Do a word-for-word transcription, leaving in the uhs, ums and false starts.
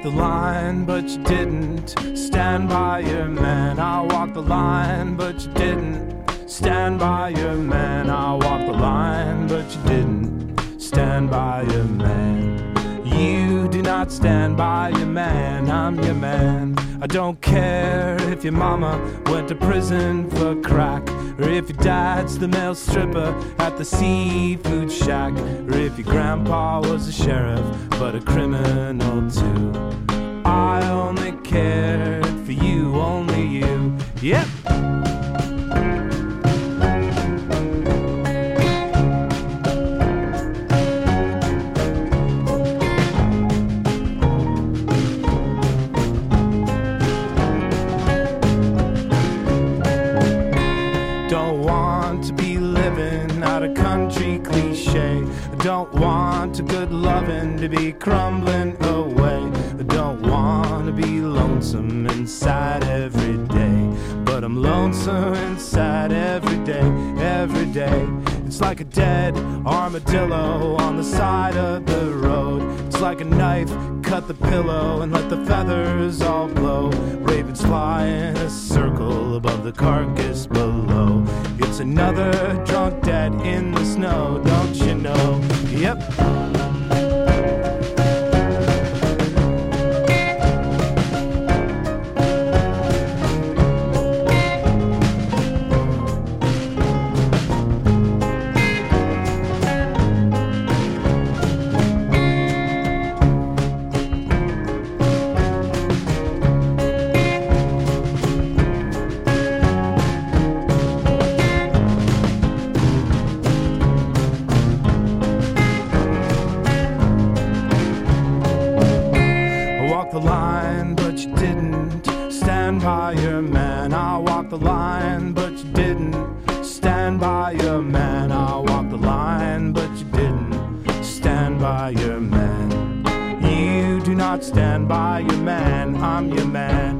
the line, but you didn't stand by your man. I walked the line, but you didn't stand by your man. I walked the line, but you didn't stand by your man. You do not stand by your man, I'm your man. I don't care if your mama went to prison for crack, or if your dad's the male stripper at the seafood shack, or if your grandpa was a sheriff but a criminal too. I only cared for you, only you. Yep. Don't want a good lovin' to be crumbling away. I don't want to be lonesome inside every day, but I'm lonesome inside every day, every day. It's like a dead armadillo on the side of the road. It's like a knife, cut the pillow and let the feathers all blow. Ravens fly in a circle above the carcass below. It's another drunk dead in the snow, don't you know? Yep. The line, but you didn't stand by your man. I walked the line, but you didn't stand by your man. I walked the line, but you didn't stand by your man. You do not stand by your man, I'm your man.